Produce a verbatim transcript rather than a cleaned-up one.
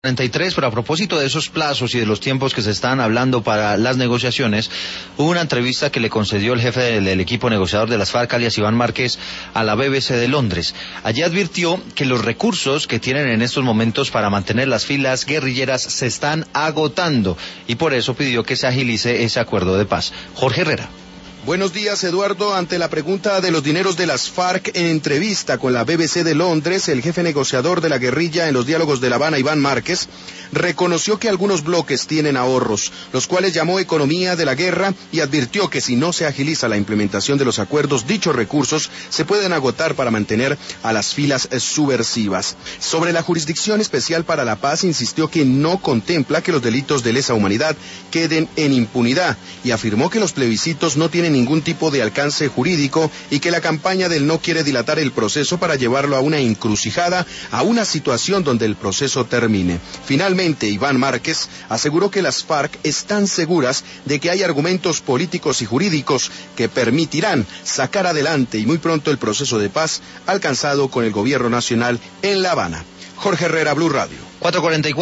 cuarenta y tres, pero a propósito de esos plazos y de los tiempos que se están hablando para las negociaciones, hubo una entrevista que le concedió el jefe del, del equipo negociador de las FARC, alias Iván Márquez, a la B B C de Londres. Allí advirtió que los recursos que tienen en estos momentos para mantener las filas guerrilleras se están agotando y por eso pidió que se agilice ese acuerdo de paz. Jorge Herrera. Buenos días, Eduardo. Ante la pregunta de los dineros de las FARC en entrevista con la B B C de Londres, el jefe negociador de la guerrilla en los diálogos de La Habana, Iván Márquez, reconoció que algunos bloques tienen ahorros, los cuales llamó economía de la guerra y advirtió que si no se agiliza la implementación de los acuerdos, dichos recursos se pueden agotar para mantener a las filas subversivas. Sobre la Jurisdicción Especial para la Paz, insistió que no contempla que los delitos de lesa humanidad queden en impunidad y afirmó que los plebiscitos no tienen ningún tipo de alcance jurídico y que la campaña del no quiere dilatar el proceso para llevarlo a una encrucijada, a una situación donde el proceso termine. Finalmente, Iván Márquez aseguró que las FARC están seguras de que hay argumentos políticos y jurídicos que permitirán sacar adelante y muy pronto el proceso de paz alcanzado con el gobierno nacional en La Habana. Jorge Herrera, Blue Radio. cuatro cuarenta y cuatro